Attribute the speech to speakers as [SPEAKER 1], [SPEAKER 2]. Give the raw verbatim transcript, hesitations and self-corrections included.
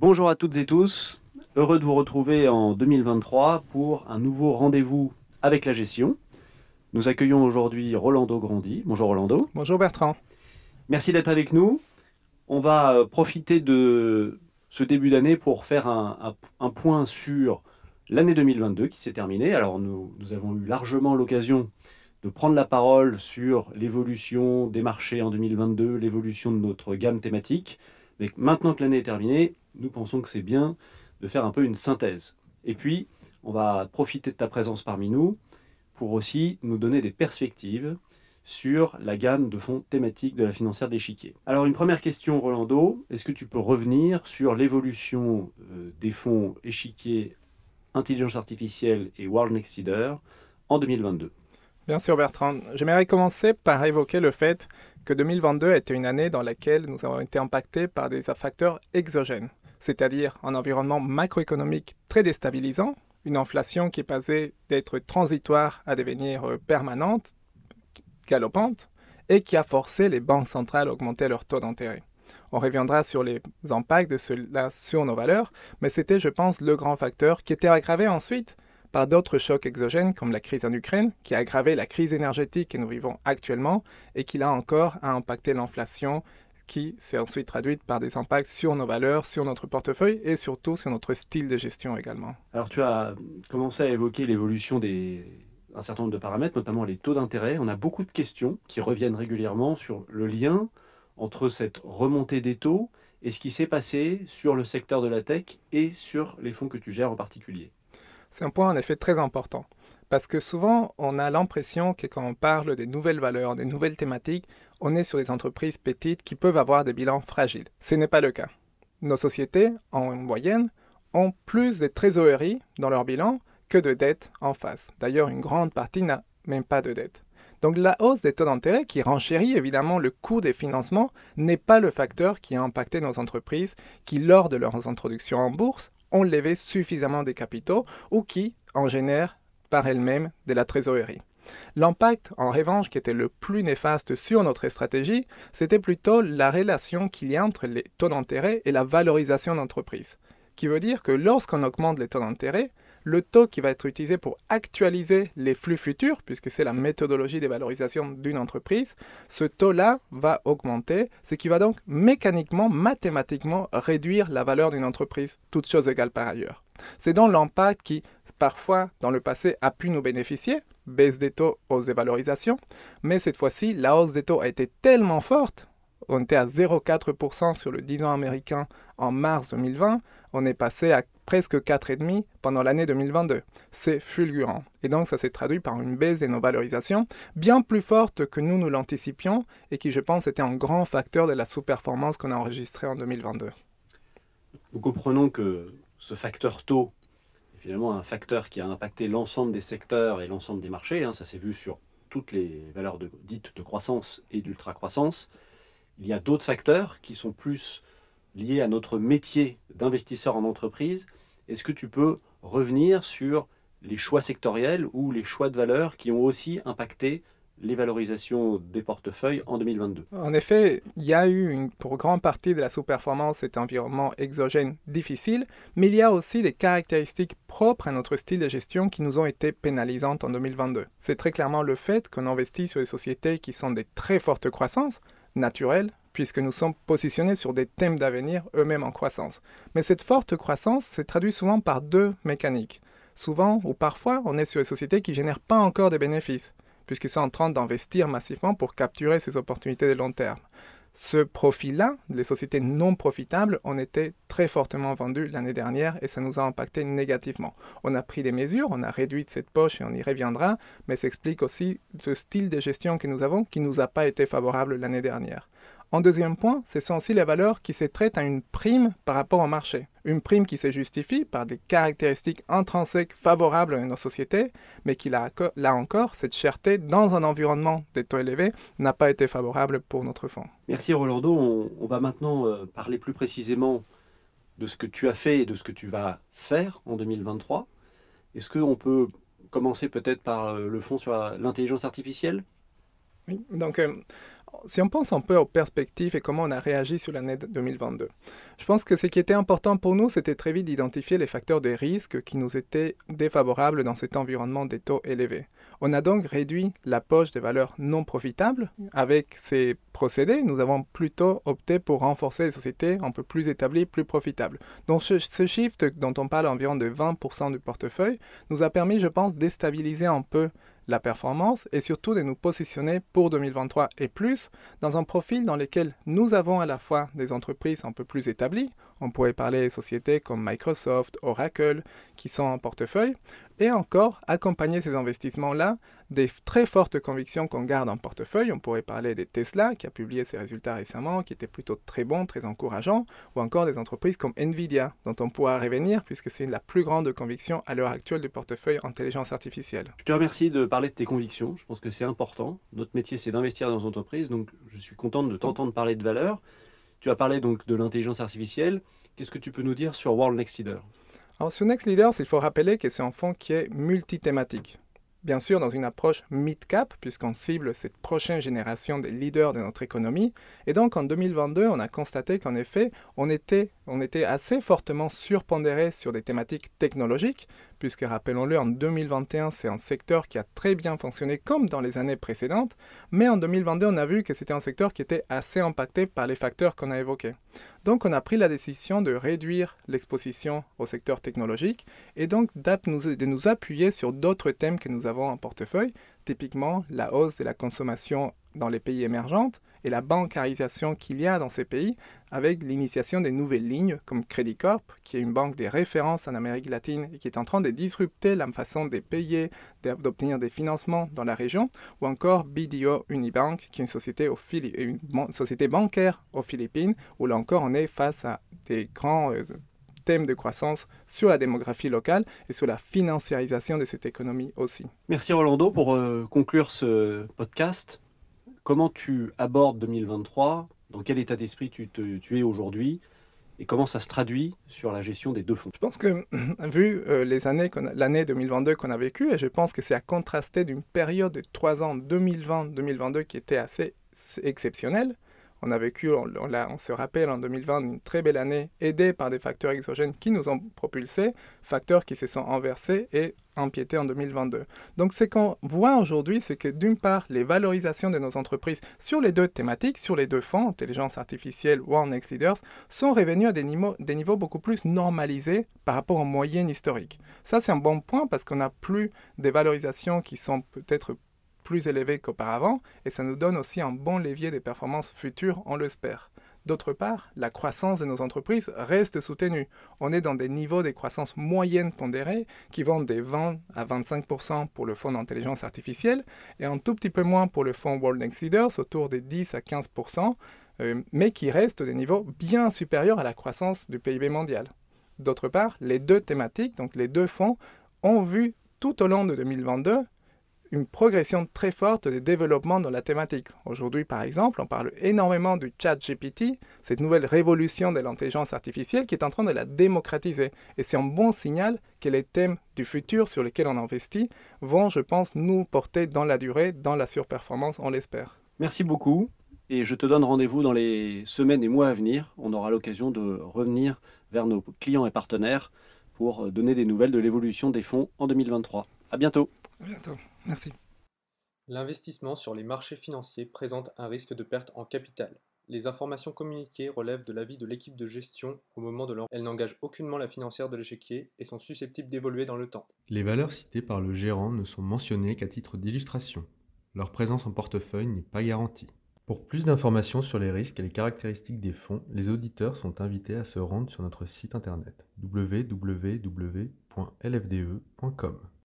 [SPEAKER 1] Bonjour à toutes et tous, heureux de vous retrouver en deux mille vingt-trois pour un nouveau rendez-vous avec la gestion. Nous accueillons aujourd'hui Rolando Grandi. Bonjour Rolando.
[SPEAKER 2] Bonjour Bertrand.
[SPEAKER 1] Merci d'être avec nous. On va profiter de ce début d'année pour faire un, un, un point sur l'année deux mille vingt-deux qui s'est terminée. Alors nous, nous avons eu largement l'occasion de prendre la parole sur l'évolution des marchés en deux mille vingt-deux, l'évolution de notre gamme thématique. Mais maintenant que l'année est terminée, nous pensons que c'est bien de faire un peu une synthèse. Et puis, on va profiter de ta présence parmi nous pour aussi nous donner des perspectives sur la gamme de fonds thématiques de la financière de l'échiquier. Alors une première question, Rolando, est-ce que tu peux revenir sur l'évolution euh, des fonds échiquier, intelligence artificielle et World Next Leader en deux mille vingt-deux?
[SPEAKER 2] Bien sûr Bertrand, j'aimerais commencer par évoquer le fait que deux mille vingt-deux était une année dans laquelle nous avons été impactés par des facteurs exogènes, c'est-à-dire un environnement macroéconomique très déstabilisant, une inflation qui est passée d'être transitoire à devenir permanente, galopante, et qui a forcé les banques centrales à augmenter leurs taux d'intérêt. On reviendra sur les impacts de cela sur nos valeurs, mais c'était, je pense, le grand facteur qui était aggravé ensuite par d'autres chocs exogènes comme la crise en Ukraine, qui a aggravé la crise énergétique que nous vivons actuellement et qui, là encore, a impacté l'inflation, qui s'est ensuite traduite par des impacts sur nos valeurs, sur notre portefeuille et surtout sur notre style de gestion également.
[SPEAKER 1] Alors tu as commencé à évoquer l'évolution des... un certain nombre de paramètres, notamment les taux d'intérêt. On a beaucoup de questions qui reviennent régulièrement sur le lien entre cette remontée des taux et ce qui s'est passé sur le secteur de la tech et sur les fonds que tu gères en particulier.
[SPEAKER 2] C'est un point en effet très important, parce que souvent on a l'impression que quand on parle des nouvelles valeurs, des nouvelles thématiques, on est sur des entreprises petites qui peuvent avoir des bilans fragiles. Ce n'est pas le cas. Nos sociétés, en moyenne, ont plus de trésorerie dans leur bilan que de dettes en face. D'ailleurs, une grande partie n'a même pas de dette. Donc la hausse des taux d'intérêt, qui renchérit évidemment le coût des financements, n'est pas le facteur qui a impacté nos entreprises qui, lors de leurs introductions en bourse, ont levé suffisamment de capitaux ou qui en génèrent par elles-mêmes de la trésorerie. L'impact, en revanche, qui était le plus néfaste sur notre stratégie, c'était plutôt la relation qu'il y a entre les taux d'intérêt et la valorisation d'entreprise, qui veut dire que lorsqu'on augmente les taux d'intérêt, le taux qui va être utilisé pour actualiser les flux futurs, puisque c'est la méthodologie de valorisation d'une entreprise, ce taux-là va augmenter, ce qui va donc mécaniquement, mathématiquement réduire la valeur d'une entreprise, toutes choses égales par ailleurs. C'est donc l'impact qui, parfois, dans le passé, a pu nous bénéficier, baisse des taux, hausse des valorisations, mais cette fois-ci, la hausse des taux a été tellement forte, on était à zéro virgule quatre pour cent sur le dix ans américain en mars deux mille vingt, on est passé à presque quatre virgule cinq pour cent pendant l'année deux mille vingt-deux. C'est fulgurant. Et donc ça s'est traduit par une baisse de nos valorisations bien plus forte que nous nous l'anticipions et qui, je pense, était un grand facteur de la sous-performance qu'on a enregistrée en deux mille vingt-deux.
[SPEAKER 1] Nous comprenons que ce facteur taux est finalement un facteur qui a impacté l'ensemble des secteurs et l'ensemble des marchés. Hein. Ça s'est vu sur toutes les valeurs de, dites de croissance et d'ultra-croissance. Il y a d'autres facteurs qui sont plus liés à notre métier d'investisseur en entreprise. Est-ce que tu peux revenir sur les choix sectoriels ou les choix de valeurs qui ont aussi impacté les valorisations des portefeuilles en deux mille vingt-deux?
[SPEAKER 2] En effet, il y a eu une, pour grande partie de la sous-performance cet environnement exogène difficile, mais il y a aussi des caractéristiques propres à notre style de gestion qui nous ont été pénalisantes en deux mille vingt-deux. C'est très clairement le fait qu'on investit sur des sociétés qui sont des très fortes croissances, naturelles, puisque nous sommes positionnés sur des thèmes d'avenir eux-mêmes en croissance. Mais cette forte croissance se traduit souvent par deux mécaniques. Souvent ou parfois, on est sur des sociétés qui ne génèrent pas encore de bénéfices, puisqu'ils sont en train d'investir massivement pour capturer ces opportunités de long terme. Ce profil-là, les sociétés non profitables, ont été très fortement vendues l'année dernière et ça nous a impacté négativement. On a pris des mesures, on a réduit cette poche et on y reviendra, mais ça explique aussi ce style de gestion que nous avons qui ne nous a pas été favorable l'année dernière. En deuxième point, ce sont aussi les valeurs qui se traitent à une prime par rapport au marché. Une prime qui se justifie par des caractéristiques intrinsèques favorables à nos sociétés, mais qui, là, là encore, cette cherté dans un environnement des taux élevés n'a pas été favorable pour notre fonds.
[SPEAKER 1] Merci Rolando. On, on va maintenant euh, parler plus précisément de ce que tu as fait et de ce que tu vas faire en deux mille vingt-trois. Est-ce qu'on peut commencer peut-être par euh, le fonds sur la, l'intelligence artificielle ?
[SPEAKER 2] Oui, donc... Euh, Si on pense un peu aux perspectives et comment on a réagi sur l'année deux mille vingt-deux, je pense que ce qui était important pour nous, c'était très vite d'identifier les facteurs de risque qui nous étaient défavorables dans cet environnement des taux élevés. On a donc réduit la poche des valeurs non profitables. Avec ces procédés, nous avons plutôt opté pour renforcer les sociétés un peu plus établies, plus profitables. Donc ce, ce shift dont on parle environ de vingt pour cent du portefeuille nous a permis, je pense, de stabiliser un peu la performance et surtout de nous positionner pour deux mille vingt-trois et plus dans un profil dans lequel nous avons à la fois des entreprises un peu plus établies, on pourrait parler des sociétés comme Microsoft, Oracle, qui sont en portefeuille, et encore accompagner ces investissements-là des très fortes convictions qu'on garde en portefeuille. On pourrait parler des Tesla, qui a publié ses résultats récemment, qui étaient plutôt très bons, très encourageants, ou encore des entreprises comme Nvidia, dont on pourra revenir, puisque c'est la plus grande conviction à l'heure actuelle du portefeuille intelligence artificielle.
[SPEAKER 1] Je te remercie de parler de tes convictions, je pense que c'est important. Notre métier, c'est d'investir dans les entreprises, donc je suis contente de t'entendre parler de valeur. Tu as parlé donc de l'intelligence artificielle. Qu'est-ce que tu peux nous dire sur World Next Leaders ?
[SPEAKER 2] Alors, sur Next Leaders, il faut rappeler que c'est un fonds qui est multithématique. Bien sûr, dans une approche mid-cap, puisqu'on cible cette prochaine génération des leaders de notre économie. Et donc, en deux mille vingt-deux, on a constaté qu'en effet, on était, on était assez fortement surpondéré sur des thématiques technologiques, puisque, rappelons-le, en deux mille vingt et un, c'est un secteur qui a très bien fonctionné comme dans les années précédentes. Mais en deux mille vingt-deux, on a vu que c'était un secteur qui était assez impacté par les facteurs qu'on a évoqués. Donc, on a pris la décision de réduire l'exposition au secteur technologique et donc de nous appuyer sur d'autres thèmes que nous avons en portefeuille, typiquement la hausse de la consommation dans les pays émergents et la bancarisation qu'il y a dans ces pays avec l'initiation des nouvelles lignes comme Credit Corp, qui est une banque des références en Amérique latine et qui est en train de disrupter la façon de payer, d'obtenir des financements dans la région, ou encore B D O Unibank, qui est une société, aux Phili- une ban- société bancaire aux Philippines, où là encore on est face à des grands euh, thèmes de croissance sur la démographie locale et sur la financiarisation de cette économie aussi.
[SPEAKER 1] Merci Rolando pour euh, conclure ce podcast. Comment tu abordes deux mille vingt-trois ? Dans quel état d'esprit tu, te, tu es aujourd'hui ? Et comment ça se traduit sur la gestion des deux fonds ?
[SPEAKER 2] Je pense que, vu euh, les années qu'on a, l'année deux mille vingt-deux qu'on a vécue, et je pense que c'est à contraster d'une période de trois ans, deux mille vingt deux mille vingt-deux, qui était assez exceptionnelle. On a vécu, on, on, on se rappelle, en deux mille vingt, une très belle année, aidée par des facteurs exogènes qui nous ont propulsés, facteurs qui se sont inversés et empiétés en deux mille vingt-deux. Donc, ce qu'on voit aujourd'hui, c'est que d'une part, les valorisations de nos entreprises sur les deux thématiques, sur les deux fonds, intelligence artificielle ou en Next Leaders, sont revenus à des niveaux, des niveaux beaucoup plus normalisés par rapport aux moyennes historiques. Ça, c'est un bon point parce qu'on n'a plus des valorisations qui sont peut-être plus élevés qu'auparavant, et ça nous donne aussi un bon levier des performances futures, on l'espère. D'autre part, la croissance de nos entreprises reste soutenue. On est dans des niveaux de croissance moyenne pondérés qui vont de vingt à vingt-cinq pour cent pour le fonds d'intelligence artificielle et un tout petit peu moins pour le fonds World Next Leaders, autour de dix à quinze pour cent, euh, mais qui restent des niveaux bien supérieurs à la croissance du P I B mondial. D'autre part, les deux thématiques, donc les deux fonds, ont vu tout au long de deux mille vingt-deux une progression très forte des développements dans la thématique. Aujourd'hui, par exemple, on parle énormément du chat G P T, cette nouvelle révolution de l'intelligence artificielle qui est en train de la démocratiser. Et c'est un bon signal que les thèmes du futur sur lesquels on investit vont, je pense, nous porter dans la durée, dans la surperformance, on l'espère.
[SPEAKER 1] Merci beaucoup. Et je te donne rendez-vous dans les semaines et mois à venir. On aura l'occasion de revenir vers nos clients et partenaires pour donner des nouvelles de l'évolution des fonds en deux mille vingt-trois. À bientôt.
[SPEAKER 2] À bientôt. Merci.
[SPEAKER 3] L'investissement sur les marchés financiers présente un risque de perte en capital. Les informations communiquées relèvent de l'avis de l'équipe de gestion au moment de leur... Elles n'engagent aucunement la financière de l'échiquier et sont susceptibles d'évoluer dans le temps.
[SPEAKER 4] Les valeurs citées par le gérant ne sont mentionnées qu'à titre d'illustration. Leur présence en portefeuille n'est pas garantie. Pour plus d'informations sur les risques et les caractéristiques des fonds, les auditeurs sont invités à se rendre sur notre site internet w w w point l f d e point com.